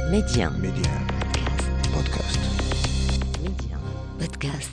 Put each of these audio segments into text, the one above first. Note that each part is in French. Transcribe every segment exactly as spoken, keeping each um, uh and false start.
Média. Média. Podcast. Média. Podcast.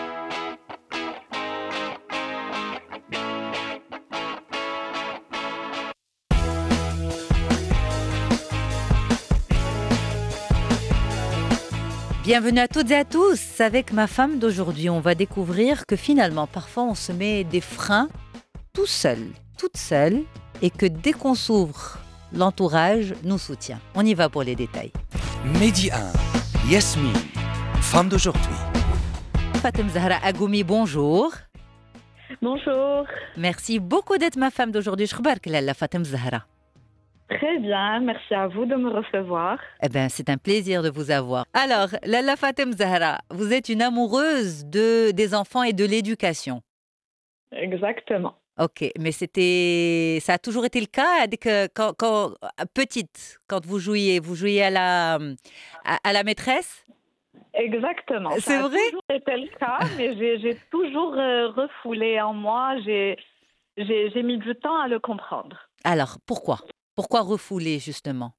Bienvenue à toutes et à tous. Avec ma femme d'aujourd'hui, on va découvrir que finalement, parfois, on se met des freins tout seul, toute seule, et que dès qu'on s'ouvre, l'entourage nous soutient. On y va pour les détails. Média un. Yasmine, femme d'aujourd'hui. Fatem Zahra Agoumi, bonjour. Bonjour. Merci beaucoup d'être ma femme d'aujourd'hui. Shkhbark Lalla Fatem Zahra. Très bien, merci à vous de me recevoir. Eh bien, c'est un plaisir de vous avoir. Alors, Lalla Fatem Zahra, vous êtes une amoureuse de, des enfants et de l'éducation. Exactement. Ok, mais c'était, ça a toujours été le cas dès que, quand, quand, petite, quand vous jouiez, vous jouiez à la, à, à la maîtresse. Exactement. C'est ça vrai? a toujours été le cas, mais j'ai, j'ai toujours euh, refoulé en moi. J'ai, j'ai, j'ai mis du temps à le comprendre. Alors, pourquoi? Pourquoi refouler, justement?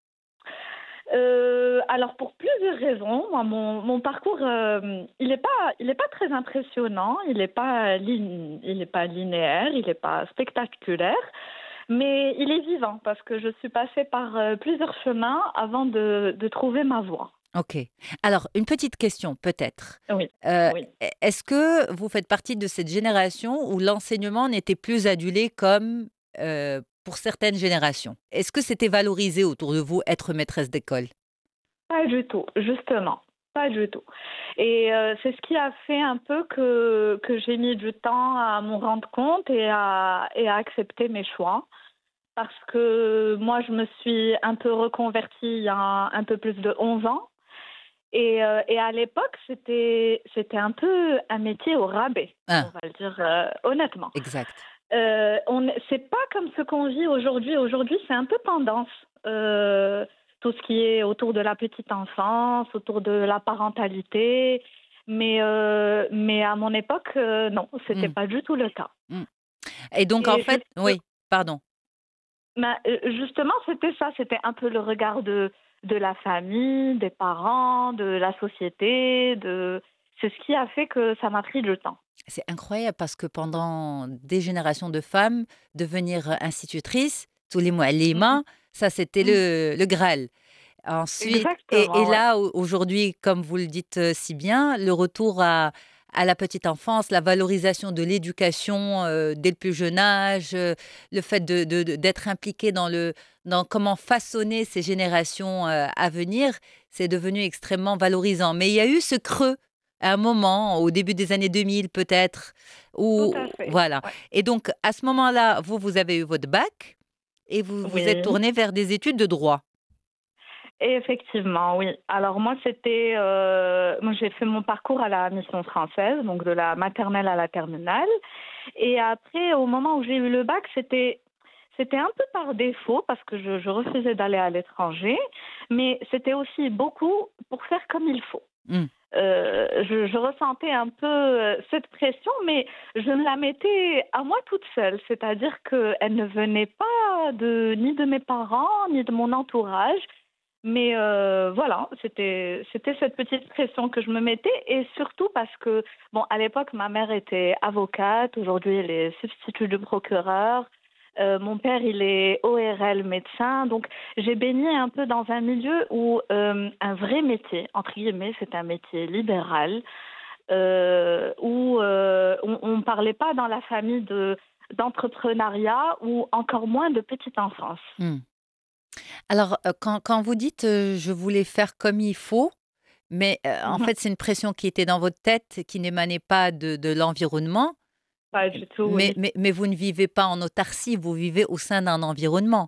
Euh, alors, pour plusieurs raisons. Moi, mon, mon parcours, euh, il n'est pas, il est pas très impressionnant. Il n'est pas, lin- il est pas linéaire, il n'est pas spectaculaire. Mais il est vivant parce que je suis passée par euh, plusieurs chemins avant de, de trouver ma voie. Ok. Alors, une petite question, peut-être. Oui, Euh, oui. Est-ce que vous faites partie de cette génération où l'enseignement n'était plus adulé comme euh, pour certaines générations? Est-ce que c'était valorisé autour de vous, être maîtresse d'école? Pas du tout, justement. Pas du tout. Et euh, c'est ce qui a fait un peu que, que j'ai mis du temps à m'en rendre compte et à, et à accepter mes choix. Parce que moi, je me suis un peu reconvertie il y a un, un peu plus de onze ans. Et, euh, et à l'époque, c'était, c'était un peu un métier au rabais, Ah, on va le dire euh, honnêtement. exact. Euh, on, c'est pas comme ce qu'on vit aujourd'hui. Aujourd'hui, c'est un peu tendance. Euh, tout ce qui est autour de la petite enfance, autour de la parentalité. Mais, euh, mais à mon époque, euh, non, c'était Mm, pas du tout le cas. mm. Et donc, en Et fait, juste- oui, pardon. mais, euh, justement, c'était ça. C'était un peu le regard de, de la famille, des parents, de la société. De... C'est ce qui a fait que ça m'a pris du temps. C'est incroyable parce que pendant des générations de femmes, devenir institutrice, tous les mois, Mhm. l'E M A, ça c'était Mhm. le, le Graal. Ensuite, et, et Exactement, ouais. là, au- aujourd'hui, comme vous le dites euh, si bien, le retour à, à la petite enfance, la valorisation de l'éducation euh, dès le plus jeune âge, euh, le fait de, de- de- d'être impliqué dans, le, dans comment façonner ces générations euh, à venir, c'est devenu extrêmement valorisant. Mais il y a eu ce creux à un moment, au début des années deux mille peut-être, Tout où, à fait. voilà. Ouais. Et donc, à ce moment-là, vous, vous avez eu votre bac et vous vous êtes Oui. tourné vers des études de droit. Et effectivement, oui. Alors moi, c'était, euh, moi j'ai fait mon parcours à la mission française, donc de la maternelle à la terminale. Et après, au moment où j'ai eu le bac, c'était, c'était un peu par défaut parce que je, je refusais d'aller à l'étranger, mais c'était aussi beaucoup pour faire comme il faut. Hmm. Euh, je, je ressentais un peu euh, cette pression, mais je me la mettais à moi toute seule, c'est-à-dire qu'elle ne venait pas de, ni de mes parents, ni de mon entourage. Mais euh, voilà, c'était c'était cette petite pression que je me mettais et surtout parce que, bon, à l'époque, ma mère était avocate, aujourd'hui elle est substitut de procureur, euh, mon père il est O R L médecin, donc j'ai baigné un peu dans un milieu où euh, un vrai métier, entre guillemets, c'est un métier libéral, euh, où euh, on ne parlait pas dans la famille de d'entrepreneuriat ou encore moins de petite enfance. Hmm. Alors, euh, quand, quand vous dites euh, je voulais faire comme il faut, mais euh, en Mhm. fait, c'est une pression qui était dans votre tête, qui n'émanait pas de, de l'environnement, Pas du tout, mais, oui. mais, mais vous ne vivez pas en autarcie, vous vivez au sein d'un environnement.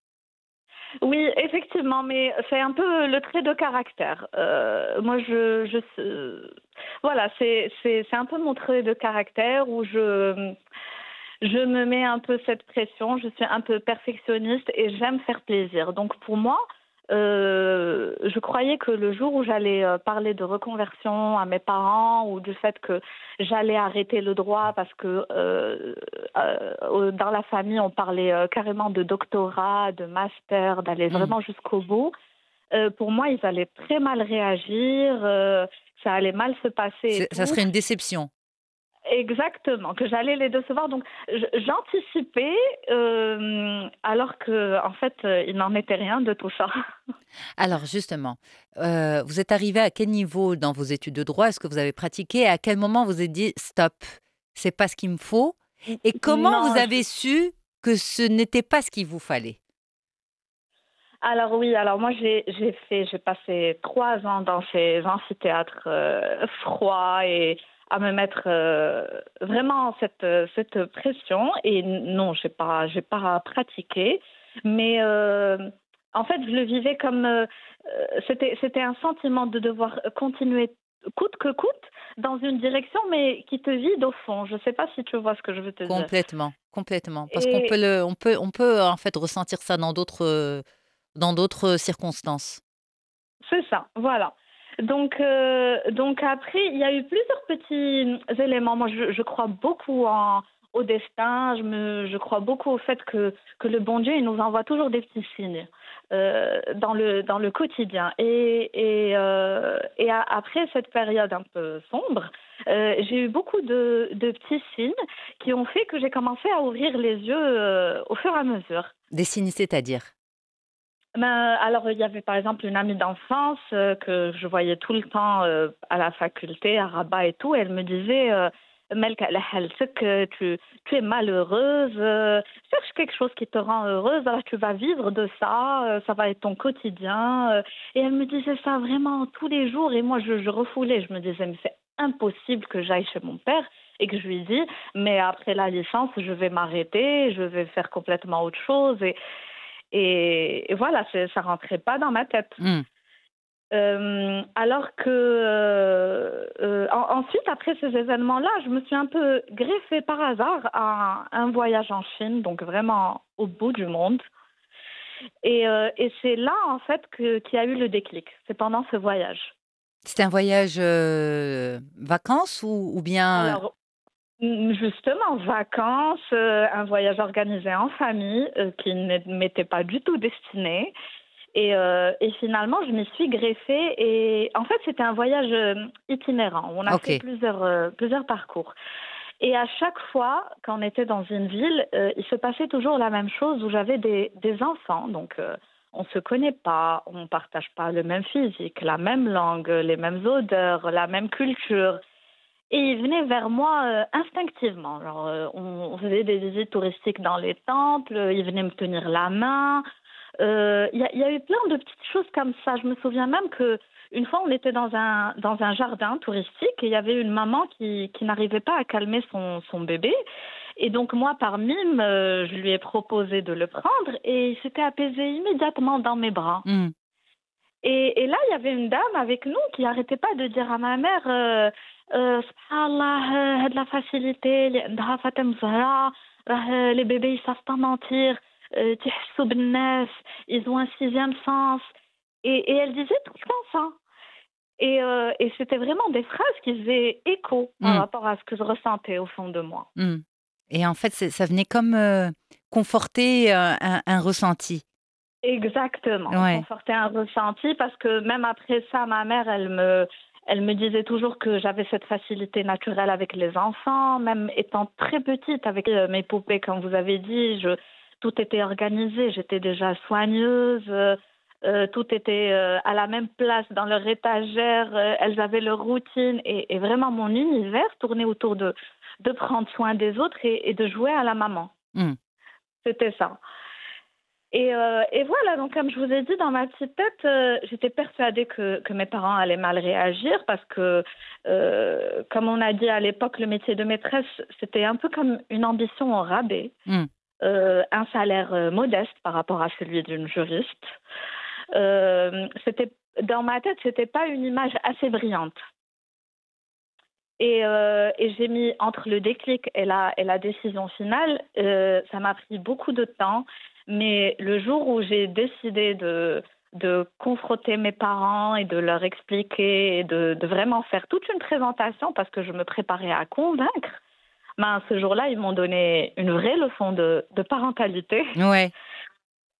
Oui, effectivement, mais c'est un peu le trait de caractère. Euh, moi, je, je, euh, voilà, c'est, c'est, c'est un peu mon trait de caractère où je, je me mets un peu cette pression. Je suis un peu perfectionniste et j'aime faire plaisir. Donc, pour moi, euh, je croyais que le jour où j'allais euh, parler de reconversion à mes parents ou du fait que j'allais arrêter le droit parce que euh, euh, dans la famille on parlait euh, carrément de doctorat, de master, d'aller Hmm. vraiment jusqu'au bout. euh, pour moi, ils allaient très mal réagir, euh, ça allait mal se passer et C'est- Ça tout. serait une déception. Exactement, que j'allais les décevoir. Donc, j- j'anticipais, euh, alors que, en fait, euh, il n'en était rien de tout ça. Alors justement, euh, vous êtes arrivé à quel niveau dans vos études de droit? Est-ce que vous avez pratiqué? Et à quel moment vous vous êtes dit stop, c'est pas ce qu'il me faut? Et comment vous Non, je- avez su que ce n'était pas ce qu'il vous fallait? alors oui, alors moi j'ai j'ai fait, j'ai passé trois ans dans ces amphithéâtres euh, froids et à me mettre euh, vraiment cette euh, cette pression. Et n- non, j'ai pas j'ai pas pratiqué, mais euh, en fait je le vivais comme euh, euh, c'était c'était un sentiment de devoir continuer coûte que coûte dans une direction, mais qui te vide au fond. Je sais pas si tu vois ce que je veux te dire. Complètement, complètement. Parce qu'on peut Et le, on peut, on peut en fait ressentir ça dans d'autres, euh, dans d'autres circonstances. c'est ça, voilà. Donc, euh, donc après, il y a eu plusieurs petits éléments. Moi, je, je crois beaucoup en, au destin. Je, me, je crois beaucoup au fait que, que le bon Dieu, il nous envoie toujours des petits signes euh, dans le, dans le quotidien. Et, et, euh, et a- après cette période un peu sombre, euh, j'ai eu beaucoup de, de petits signes qui ont fait que j'ai commencé à ouvrir les yeux euh, au fur et à mesure. Des signes, c'est-à-dire. Ben, alors, il y avait par exemple une amie d'enfance euh, que je voyais tout le temps euh, à la faculté, à Rabat et tout. Et elle me disait, euh, Melka, la halsek, euh, tu, tu es malheureuse, euh, cherche quelque chose qui te rend heureuse, alors tu vas vivre de ça, euh, ça va être ton quotidien. euh. Et elle me disait ça vraiment tous les jours. Et moi, je, je refoulais, je me disais, mais c'est impossible que j'aille chez mon père et que je lui dis, mais après la licence, je vais m'arrêter, je vais faire complètement autre chose. Et, et, et voilà, c'est- ça rentrait pas dans ma tête. Hmm. Euh, alors que euh, euh, en- ensuite, après ces événements-là, je me suis un peu greffée par hasard à un, un voyage en Chine, donc vraiment au bout du monde. Et, euh, et c'est là, en fait, que, qu'il y a eu le déclic. C'est pendant ce voyage. C'était un voyage euh, vacances ou, ou bien. Alors, mm, justement, vacances, euh, un voyage organisé en famille euh, qui ne m'était pas du tout destiné. Et, euh, et finalement, je m'y suis greffée. Et en fait, c'était un voyage euh, itinérant. On a fait Ok. plusieurs, euh, plusieurs parcours. Et à chaque fois, quand on était dans une ville, euh, il se passait toujours la même chose où j'avais des, des enfants. Donc, euh, on ne se connaît pas, on ne partage pas le même physique, la même langue, les mêmes odeurs, la même culture. Et ils venaient vers moi euh, instinctivement. Alors, euh, on, on faisait des visites touristiques dans les temples, ils venaient me tenir la main. Euh, Il y, a- il y a eu plein de petites choses comme ça. Je me souviens même que une fois, on était dans un, dans un jardin touristique et il y avait une maman qui, qui n'arrivait pas à calmer son, son bébé. Et donc, moi, par mime, euh, je lui ai proposé de le prendre et il s'était apaisé immédiatement dans mes bras. Hmm. Et, et là, il y avait une dame avec nous qui n'arrêtait pas de dire à ma mère euh, euh, Subhanallah, euh, de la facilité, li عندها Fatem Zahra, euh, les bébés, ils savent pas mentir, euh, تحسوا بالناس, ils ont un sixième sens. Et, et elle disait tout le temps ça. Et, euh, et c'était vraiment des phrases qui faisaient écho par Hmm. rapport à ce que je ressentais au fond de moi. Hmm. Et en fait, c'est- ça venait comme euh, conforter euh, un, un ressenti. Exactement, Ouais. conforter un ressenti parce que même après ça, ma mère, elle me, elle me disait toujours que j'avais cette facilité naturelle avec les enfants, même étant très petite avec euh, mes poupées, comme vous avez dit, je, tout était organisé, j'étais déjà soigneuse, euh, euh, tout était euh, à la même place dans leur étagère, euh, elles avaient leur routine et, et vraiment mon univers tournait autour de, de prendre soin des autres et, et de jouer à la maman. Hmm. C'était ça. Et, euh, et voilà, donc comme je vous ai dit, dans ma petite tête, euh, j'étais persuadée que, que mes parents allaient mal réagir parce que, euh, comme on a dit à l'époque, le métier de maîtresse, c'était un peu comme une ambition au rabais, Hmm. euh, un salaire euh, modeste par rapport à celui d'une juriste. Euh, c'était, dans ma tête, c'était pas une image assez brillante. Et, euh, et j'ai mis entre le déclic et la, et la décision finale, euh, ça m'a pris beaucoup de temps. Mais le jour où j'ai décidé de, de confronter mes parents et de leur expliquer et de, de vraiment faire toute une présentation parce que je me préparais à convaincre, ben, ce jour-là, ils m'ont donné une vraie leçon de, de parentalité. Ouais.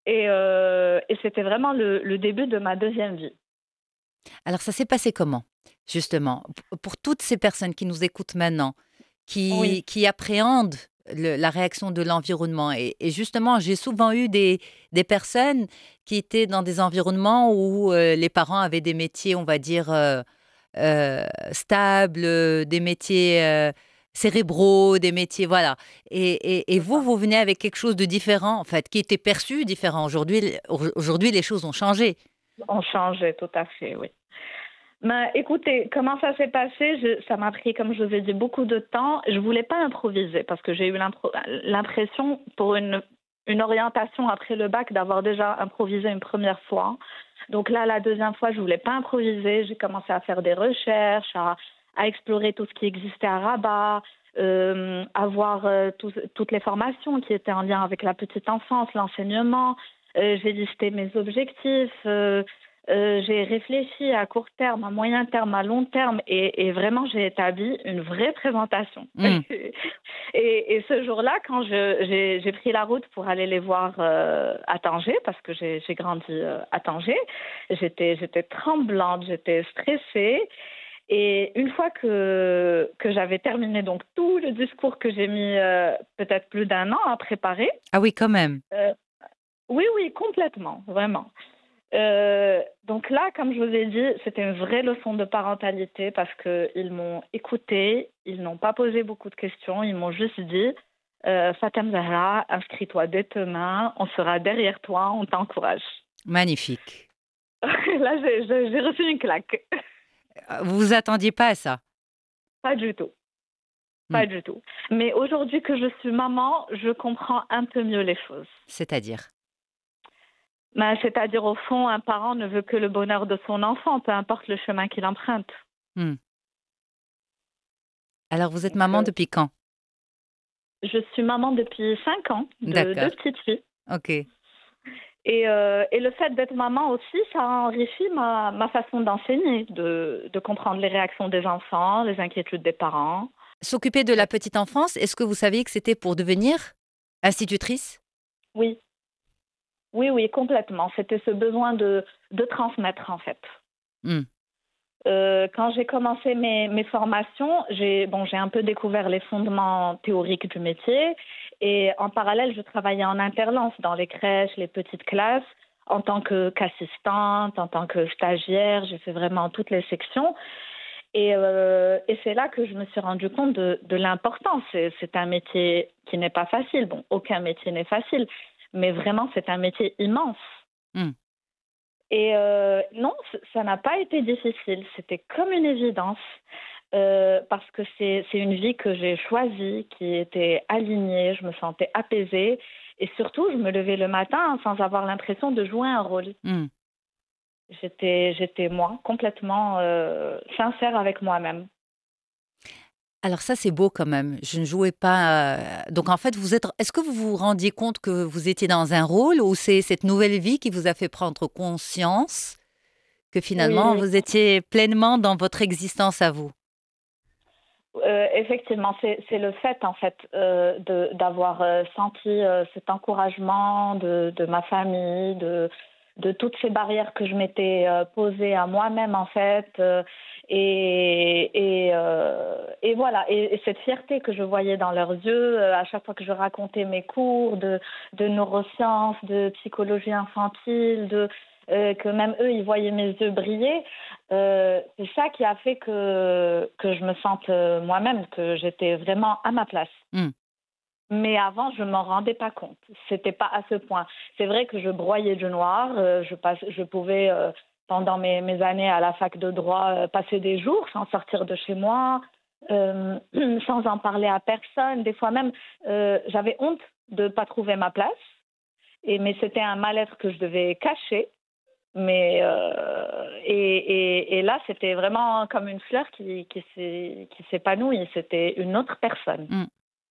Et, euh, et c'était vraiment le, le début de ma deuxième vie. Alors, ça s'est passé comment, justement, p- pour toutes ces personnes qui nous écoutent maintenant, qui, Oui, qui appréhendent le- la réaction de l'environnement? Et, et justement, j'ai souvent eu des, des personnes qui étaient dans des environnements où euh, les parents avaient des métiers, on va dire, euh, euh, stables, euh, des métiers euh, cérébraux, des métiers, voilà. Et, et- et c'est vous, ça. vous venez avec quelque chose de différent, en fait, qui était perçu différent. Aujourd'hui, aujourd'hui, les choses ont changé. On changeait, tout à fait, oui. Mais écoutez, comment ça s'est passé? Je- Ça m'a pris, comme je vous ai dit, beaucoup de temps. Je voulais pas improviser parce que j'ai eu l'impro- l'impression, pour une, une orientation après le bac, d'avoir déjà improvisé une première fois. Donc là, la deuxième fois, je voulais pas improviser. J'ai commencé à faire des recherches, à, à explorer tout ce qui existait à Rabat, euh, à voir euh, tout- toutes les formations qui étaient en lien avec la petite enfance, l'enseignement. Euh, j'ai listé mes objectifs. euh, euh, j'ai réfléchi à court terme, à moyen terme, à long terme et, et vraiment j'ai établi une vraie présentation. Hmm. et, et ce jour-là, quand je- j'ai j'ai pris la route pour aller les voir euh, à Tanger, parce que j'ai j'ai grandi euh, à Tanger, j'étais j'étais tremblante, j'étais stressée. Et une fois que, que j'avais terminé donc tout le discours que j'ai mis euh, peut-être plus d'un an à préparer, Ah oui, quand même. euh, oui, oui, complètement, vraiment. Euh, donc là, comme je vous ai dit, c'était une vraie leçon de parentalité parce qu'ils m'ont écouté, ils n'ont pas posé beaucoup de questions, ils m'ont juste dit euh, Fatem Zahra, inscris-toi dès demain, on sera derrière toi, on t'encourage. Magnifique. Là, j'ai j'ai- j'ai reçu une claque. Euh, Vous vous attendiez pas à ça? Pas du tout, Hmm. pas du tout. Mais aujourd'hui que je suis maman, je comprends un peu mieux les choses. C'est-à-dire? Ben, c'est-à-dire, au fond, un parent ne veut que le bonheur de son enfant, peu importe le chemin qu'il emprunte. Hmm. Alors, vous êtes Donc, maman euh, depuis quand? je suis maman depuis cinq ans de deux D'accord. petites filles. Ok. Et, euh, et le fait d'être maman aussi, ça a enrichi ma, ma façon d'enseigner, de, de comprendre les réactions des enfants, les inquiétudes des parents. S'occuper de la petite enfance, est-ce que vous saviez que c'était pour devenir institutrice? Oui, oui, oui, complètement. C'était ce besoin de, de transmettre, en fait. Hmm. Euh, quand j'ai commencé mes, mes formations, j'ai bon, j'ai un peu découvert les fondements théoriques du métier et en parallèle, je travaillais en interlance dans les crèches, les petites classes, en tant que qu'assistante, en tant que stagiaire, j'ai fait vraiment toutes les sections et, euh, et c'est là que je me suis rendu compte de, de l'importance. C'est, c'est un métier qui n'est pas facile. Bon, aucun métier n'est facile, mais vraiment, c'est un métier immense. Hmm. Et euh, non, c- ça n'a pas été difficile. C'était comme une évidence euh, parce que c'est c'est une vie que j'ai choisie, qui était alignée. Je me sentais apaisée et surtout, je me levais le matin sans avoir l'impression de jouer un rôle. Hmm. J'étais j'étais moi, complètement euh, sincère avec moi-même. Alors ça, c'est beau quand même. Je ne jouais pas. euh, Donc en fait, vous êtes. Est-ce que vous vous rendiez compte que vous étiez dans un rôle ou c'est cette nouvelle vie qui vous a fait prendre conscience que Oui, finalement oui. vous étiez pleinement dans votre existence à vous? Euh, effectivement, c'est c'est le fait en fait euh, de d'avoir euh, senti euh, cet encouragement de, de ma famille, de de toutes ces barrières que je m'étais euh, posées à moi-même en fait, euh, et et, euh, et voilà et, et cette fierté que je voyais dans leurs yeux euh, à chaque fois que je racontais mes cours de de neurosciences, de psychologie infantile, de euh, que même eux ils voyaient mes yeux briller. Euh, c'est ça qui a fait que, que je me sente euh, moi-même, que j'étais vraiment à ma place. Hmm. Mais avant, je ne m'en rendais pas compte. C'était pas à ce point. C'est vrai que je broyais du noir. euh, je, passe, je pouvais, euh, pendant mes, mes années à la fac de droit, euh, passer des jours sans sortir de chez moi, euh, sans en parler à personne. Des fois même, euh, j'avais honte de ne pas trouver ma place. Et, mais c'était un mal-être que je devais cacher. Mais euh, et, et, et là, c'était vraiment comme une fleur qui, qui s'est- qui s'épanouit. C'était une autre personne. Hmm.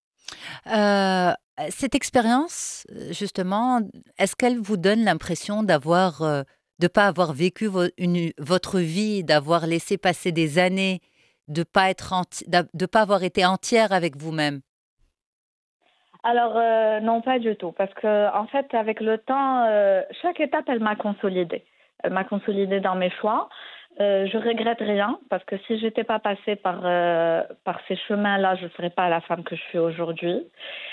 Euh, cette expérience, euh, justement, est-ce qu'elle vous donne l'impression d'avoir, euh, de pas avoir vécu vo- une- votre vie, d'avoir laissé passer des années, de pas être enti- d'a- de pas avoir été entière avec vous-même? Alors, euh, non, pas du tout. Parce que, en fait, avec le temps, euh, chaque étape, elle m'a consolidée. Elle m'a consolidée dans mes choix. Euh, je regrette rien parce que si j'étais pas passée par, euh, par ces chemins-là, je ne serais pas la femme que je suis aujourd'hui.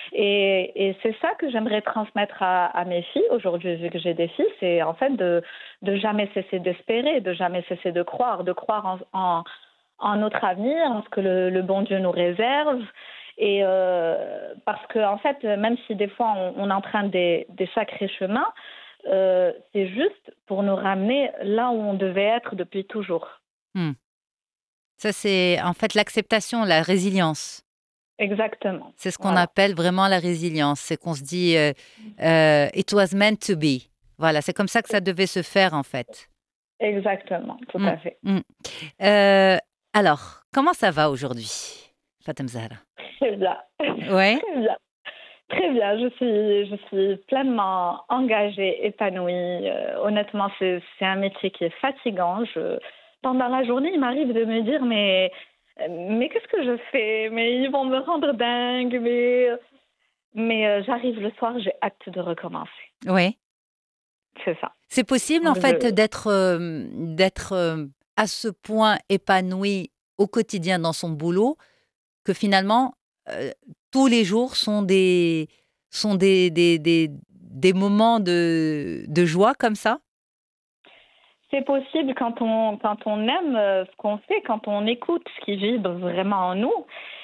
Et, et c'est ça que j'aimerais transmettre à, à mes filles aujourd'hui, vu que j'ai des filles, c'est en fait de, de jamais cesser d'espérer, de jamais cesser de croire, de croire en, en, en notre avenir, en ce que le, le bon Dieu nous réserve. Et euh, parce que, en fait, même si des fois on, on emprunte des, des sacrés chemins, euh, c'est juste pour nous ramener là où on devait être depuis toujours. Hmm. Ça, c'est en fait l'acceptation, la résilience. Exactement. C'est ce qu'on Voilà. appelle vraiment la résilience. C'est qu'on se dit euh, euh, it was meant to be. Voilà, c'est comme ça que ça devait se faire en fait. Exactement, tout Hmm, à fait. hmm. Euh, alors, comment ça va aujourd'hui, Fatem Zahra? Très bien. Ouais. Très bien. Très bien, je suis, je suis pleinement engagée, épanouie. Euh, honnêtement, c'est, c'est un métier qui est fatigant. Je, pendant la journée, il m'arrive de me dire, mais, mais qu'est-ce que je fais? Mais ils vont me rendre dingue. Mais, mais euh, j'arrive le soir, j'ai hâte de recommencer. Ouais. C'est ça. C'est possible en Donc, fait je- d'être euh, d'être euh, à ce point épanoui au quotidien dans son boulot que finalement euh, tous les jours sont des sont des des, des, des moments de, de joie comme ça. C'est possible quand on, quand on aime euh, ce qu'on fait, quand on écoute ce qui vibre vraiment en nous.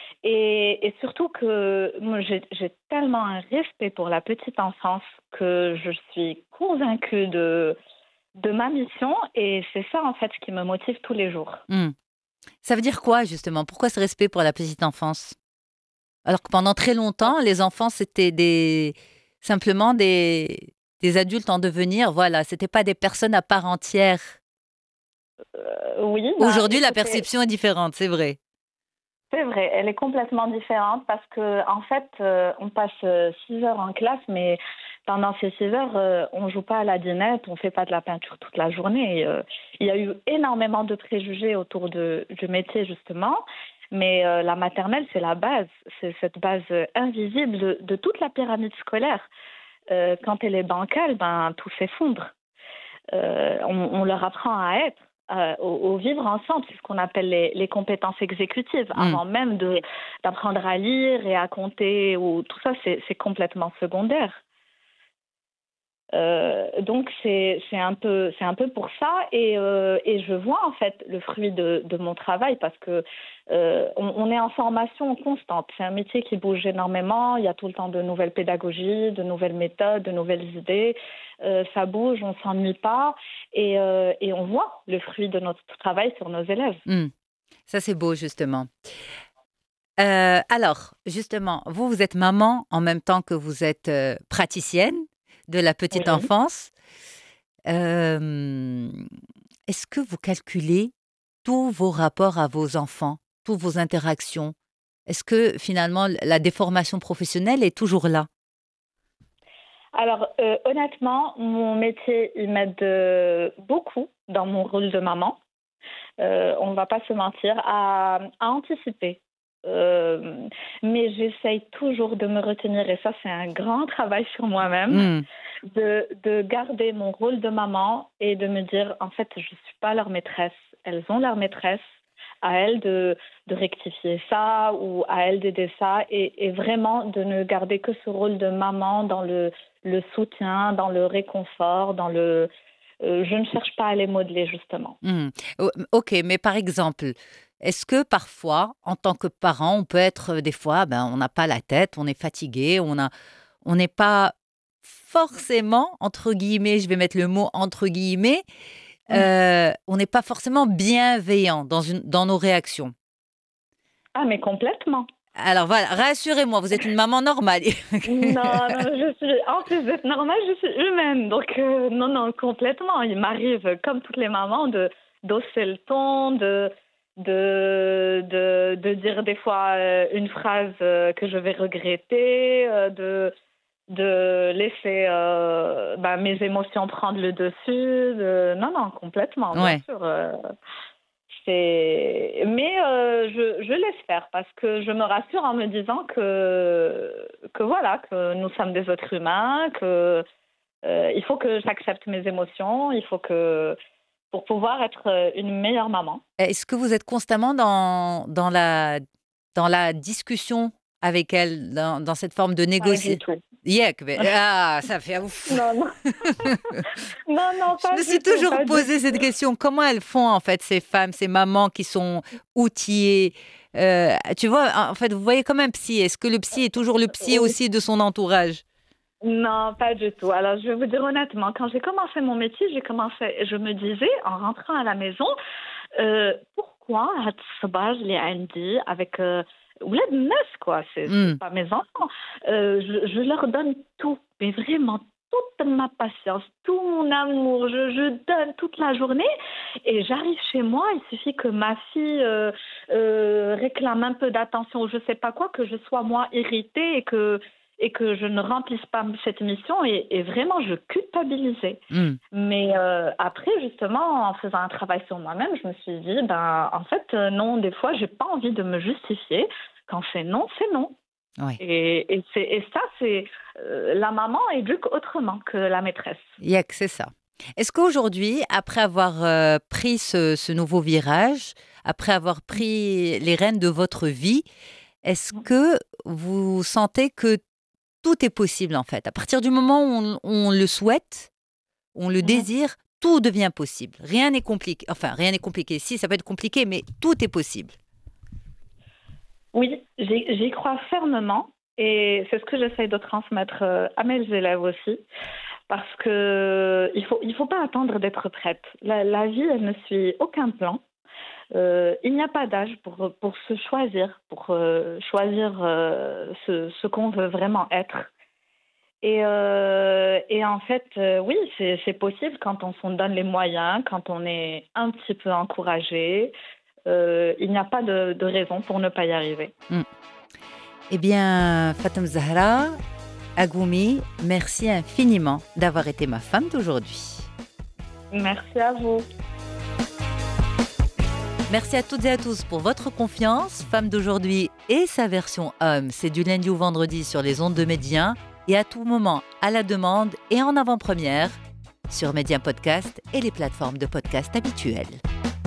Et, et surtout que moi, j'ai, j'ai tellement un respect pour la petite enfance que je suis convaincue de, de ma mission. Et c'est ça, en fait, qui me motive tous les jours. Hmm. Ça veut dire quoi justement? Pourquoi ce respect pour la petite enfance? Alors que pendant très longtemps, les enfants c'était des simplement des des adultes en devenir. Voilà, c'était pas des personnes à part entière. Euh, oui, ben, Aujourd'hui, la écoutez, perception est différente, c'est vrai. c'est vrai, elle est complètement différente parce que en fait, euh, on passe euh, six heures en classe, mais pendant ces six heures, euh, on joue pas à la dinette, on fait pas de la peinture toute la journée. Et, euh, il y a eu énormément de préjugés autour de, du métier justement, mais euh, la maternelle, c'est la base, c'est cette base euh, invisible de, de toute la pyramide scolaire. Euh, quand elle est bancale, ben tout s'effondre. Euh, on, on leur apprend à être, euh, au, au vivre ensemble. C'est ce qu'on appelle les, les compétences exécutives. Hmm. Avant même de, d'apprendre à lire et à compter, ou tout ça, c'est, c'est complètement secondaire. Euh, donc c'est, c'est un peu c'est un peu pour ça et, euh, et je vois en fait le fruit de, de mon travail parce que euh, on, on est en formation constante. C'est un métier qui bouge énormément. Il y a tout le temps de nouvelles pédagogies, de nouvelles méthodes, de nouvelles idées. Euh, ça bouge, on s'ennuie pas et, euh, et on voit le fruit de notre travail sur nos élèves. Hmm. Ça, c'est beau, justement. Euh, alors, justement, vous, vous êtes maman en même temps que vous êtes euh, praticienne de la petite Oui. enfance. Euh, Est-ce que vous calculez tous vos rapports à vos enfants, toutes vos interactions? Est-ce que finalement la déformation professionnelle est toujours là? Alors, euh, honnêtement, mon métier, il m'aide euh, beaucoup dans mon rôle de maman. Euh, on ne va pas se mentir, à, à anticiper. Euh, mais j'essaye toujours de me retenir, et ça, c'est un grand travail sur moi-même, Hmm. de, de garder mon rôle de maman et de me dire, en fait, je ne suis pas leur maîtresse. Elles ont leur maîtresse. À elles de, de rectifier ça ou à elles d'aider ça et, et vraiment de ne garder que ce rôle de maman dans le, le soutien, dans le réconfort, dans le... euh, je ne cherche pas à les modeler, justement. Hmm. O- Ok, mais par exemple, est-ce que parfois, en tant que parent, on peut être euh, des fois, ben, on n'a pas la tête, on est fatigué, on a, on n'est pas forcément, entre guillemets, je vais mettre le mot entre guillemets, euh, on n'est pas forcément bienveillant dans une, dans nos réactions. Ah, mais complètement. Alors voilà, rassurez-moi, vous êtes une maman normale. Non, non, je suis, en plus d'être normale, je suis humaine. Donc, euh, non, non, complètement. Il m'arrive, comme toutes les mamans, de d'hausser le ton, de, de, de, de dire des fois euh, une phrase euh, que je vais regretter, euh, de, de laisser euh, bah, mes émotions prendre le dessus. De... Non, non, complètement, bien Ouais. sûr. euh, C'est... Mais euh, je, je laisse faire parce que je me rassure en me disant que, que voilà, que nous sommes des êtres humains, que euh, il faut que j'accepte mes émotions, il faut que pour pouvoir être une meilleure maman. Est-ce que vous êtes constamment dans, dans, la, dans la discussion avec elle, dans, dans cette forme de négociation? Pas du tout. Yeah, mais- ah, ça fait ouf. Non, non. non, non, pas Je me du suis tout, toujours pas du posé cette question. Comment elles font, en fait, ces femmes, ces mamans qui sont outillées? Euh, tu vois, en fait, vous voyez comme un psy. Est-ce que le psy est toujours le psy Oui. aussi de son entourage? Non, pas du tout. Alors, je vais vous dire honnêtement, quand j'ai commencé mon métier, j'ai commencé, je me disais, en rentrant à la maison, euh, pourquoi هاد الصباج اللي عندي avec euh, ولاد الناس, quoi, c'est, Mm. c'est pas mes enfants. Euh, je, je leur donne tout, mais vraiment toute ma patience, tout mon amour, je, je donne toute la journée et j'arrive chez moi, il suffit que ma fille euh, euh, réclame un peu d'attention ou je sais pas quoi, que je sois moi irritée et que et que je ne remplisse pas cette mission et, et vraiment je culpabilisais. Mm. Mais euh, après, justement, en faisant un travail sur moi-même, je me suis dit, ben, en fait, euh, non, des fois, j'ai pas envie de me justifier. Quand c'est non, c'est non. Oui. Et, et, c'est, et ça, c'est euh, la maman éduque autrement que la maîtresse. Yeah, c'est ça. Est-ce qu'aujourd'hui, après avoir euh, pris ce, ce nouveau virage, après avoir pris les rênes de votre vie, est-ce que vous sentez que tout est possible en fait? À partir du moment où on, on le souhaite, on le Mhm. désire, tout devient possible. Rien n'est compliqué. Enfin, rien n'est compliqué. Si, ça peut être compliqué, mais tout est possible. Oui, j'y, j'y crois fermement et c'est ce que j'essaye de transmettre euh, à mes élèves aussi. Parce que il faut, il faut pas attendre d'être prête. La, la vie, elle ne suit aucun plan. Euh, il n'y a pas d'âge pour, pour se choisir, pour euh, choisir euh, ce, ce qu'on veut vraiment être. Et, euh, et en fait, euh, oui, c'est, c'est possible quand on s'en donne les moyens, quand on est un petit peu encouragé. Euh, il n'y a pas de, de raison pour ne pas y arriver. Eh bien, Fatem Zahra, Agoumi, merci infiniment d'avoir été ma femme d'aujourd'hui. Merci à vous. Merci à toutes et à tous pour votre confiance. Femme d'aujourd'hui et sa version homme, c'est du lundi au vendredi sur les ondes de Média et à tout moment, à la demande et en avant-première sur Média Podcast et les plateformes de podcast habituelles.